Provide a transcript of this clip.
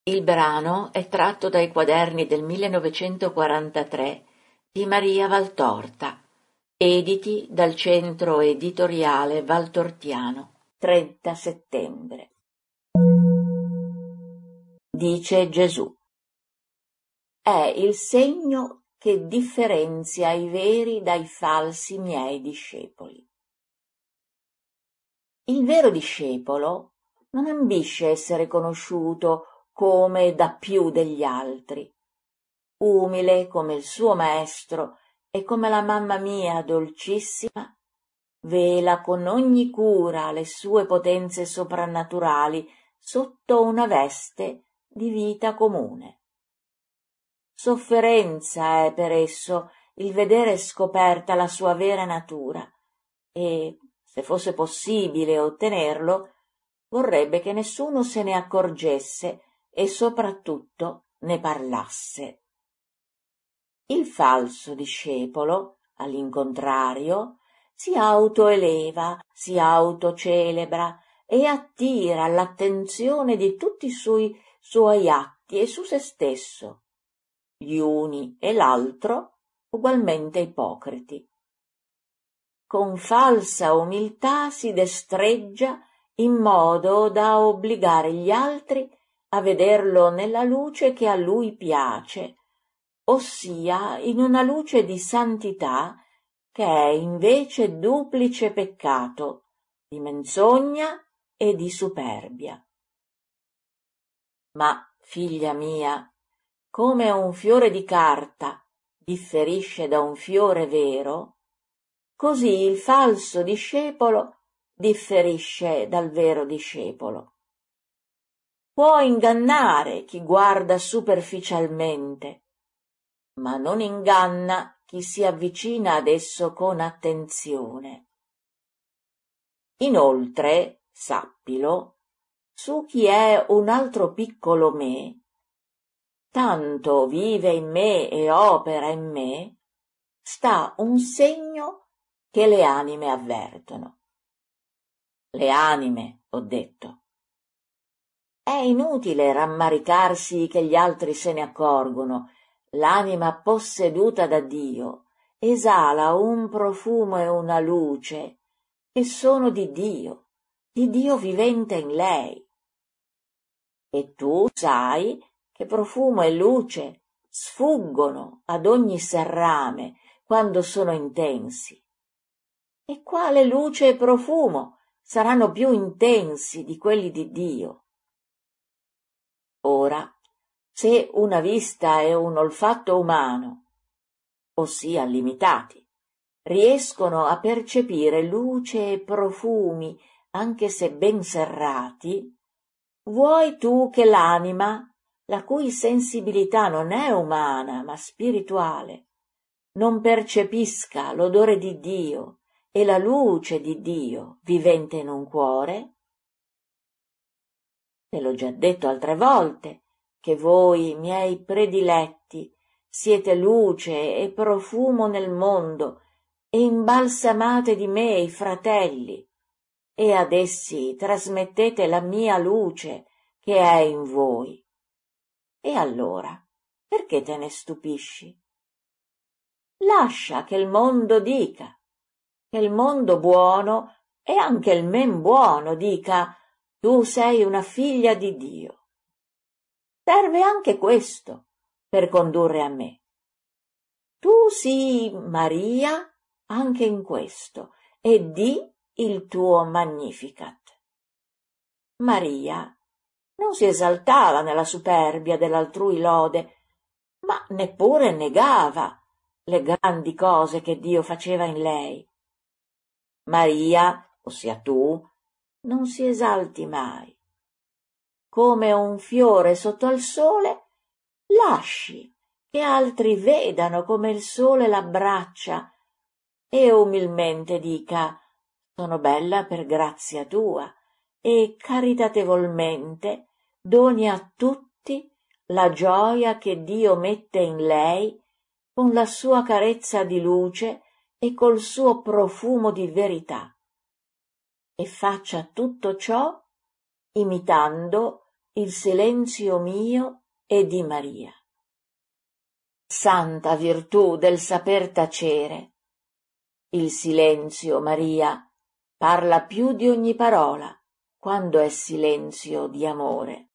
Il brano è tratto dai quaderni del 1943 di Maria Valtorta, editi dal Centro Editoriale Valtortiano, 30 settembre. Dice Gesù: è il segno che differenzia i veri dai falsi miei discepoli. Il vero discepolo non ambisce essere conosciuto come da più degli altri. Umile come il suo maestro e come la mamma mia dolcissima, vela con ogni cura le sue potenze soprannaturali sotto una veste di vita comune. Sofferenza è per esso il vedere scoperta la sua vera natura e, se fosse possibile ottenerlo, vorrebbe che nessuno se ne accorgesse e soprattutto ne parlasse. Il falso discepolo, all'incontrario, si autoeleva, si autocelebra e attira l'attenzione di tutti sui suoi atti e su se stesso, gli uni e l'altro ugualmente ipocriti. Con falsa umiltà si destreggia in modo da obbligare gli altri a vederlo nella luce che a lui piace, ossia in una luce di santità che è invece duplice peccato, di menzogna e di superbia. Ma, figlia mia, come un fiore di carta differisce da un fiore vero, così il falso discepolo differisce dal vero discepolo. Può ingannare chi guarda superficialmente, ma non inganna chi si avvicina ad esso con attenzione. Inoltre, sappilo, su chi è un altro piccolo me, tanto vive in me e opera in me, sta un segno che le anime avvertono. Le anime, ho detto. È inutile rammaricarsi che gli altri se ne accorgono. L'anima posseduta da Dio esala un profumo e una luce che sono di Dio vivente in lei. E tu sai che profumo e luce sfuggono ad ogni serrame quando sono intensi. E quale luce e profumo saranno più intensi di quelli di Dio? Ora, se una vista e un olfatto umano, ossia limitati, riescono a percepire luce e profumi anche se ben serrati, vuoi tu che l'anima, la cui sensibilità non è umana ma spirituale, non percepisca l'odore di Dio e la luce di Dio vivente in un cuore? Te l'ho già detto altre volte, che voi, miei prediletti, siete luce e profumo nel mondo e imbalsamate di me i fratelli, e ad essi trasmettete la mia luce che è in voi. E allora, perché te ne stupisci? Lascia che il mondo dica, che il mondo buono e anche il men buono dica: tu sei una figlia di Dio. Serve anche questo per condurre a me. Tu sii Maria anche in questo e di il tuo Magnificat. Maria non si esaltava nella superbia dell'altrui lode, ma neppure negava le grandi cose che Dio faceva in lei. Maria, ossia tu, non si esalti mai. Come un fiore sotto al sole, lasci che altri vedano come il sole l'abbraccia e umilmente dica: sono bella per grazia tua, e caritatevolmente doni a tutti la gioia che Dio mette in lei con la sua carezza di luce e col suo profumo di verità. E faccia tutto ciò imitando il silenzio mio e di Maria. Santa virtù del saper tacere, il silenzio, Maria, parla più di ogni parola, quando è silenzio di amore.